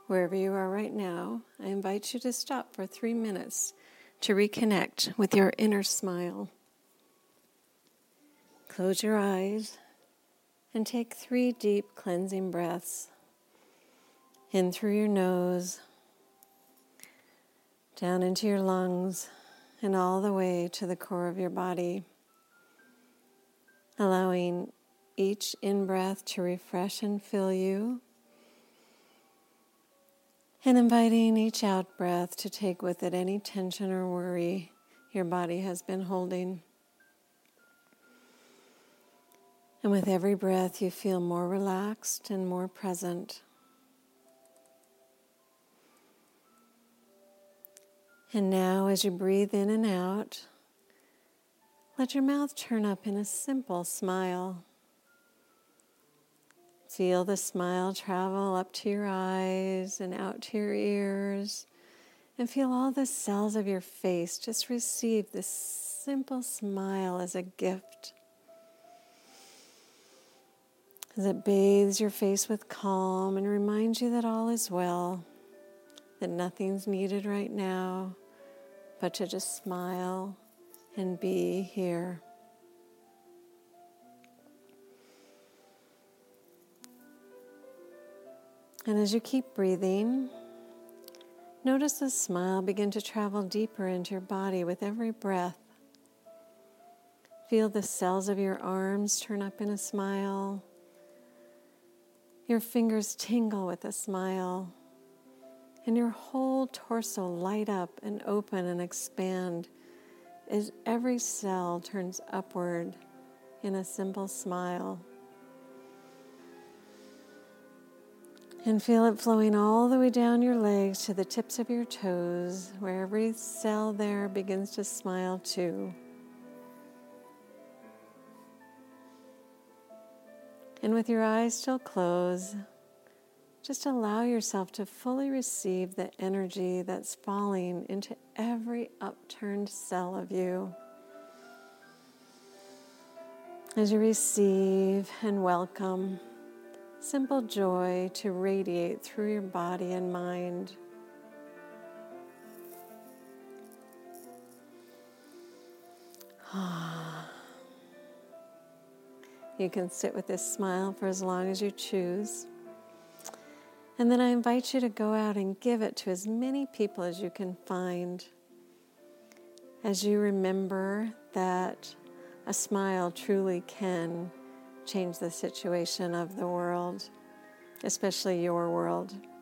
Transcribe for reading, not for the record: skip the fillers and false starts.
Wherever you are right now, I invite you to stop for 3 minutes to reconnect with your inner smile. Close your eyes and take 3 deep cleansing breaths. In through your nose, down into your lungs, and all the way to the core of your body. Allowing each in-breath to refresh and fill you, and inviting each out-breath to take with it any tension or worry your body has been holding. And with every breath, you feel more relaxed and more present. And now, as you breathe in and out, let your mouth turn up in a simple smile. Feel the smile travel up to your eyes and out to your ears, and feel all the cells of your face just receive this simple smile as a gift. As it bathes your face with calm and reminds you that all is well, that nothing's needed right now, but to just smile and be here. And as you keep breathing, notice the smile begin to travel deeper into your body with every breath. Feel the cells of your arms turn up in a smile. Your fingers tingle with a smile. And your whole torso light up and open and expand as every cell turns upward in a simple smile. And feel it flowing all the way down your legs to the tips of your toes, where every cell there begins to smile too. And with your eyes still closed, just allow yourself to fully receive the energy that's falling into every upturned cell of you. As you receive and welcome simple joy to radiate through your body and mind. You can sit with this smile for as long as you choose. And then I invite you to go out and give it to as many people as you can find. As you remember that a smile truly can change the situation of the world, especially your world.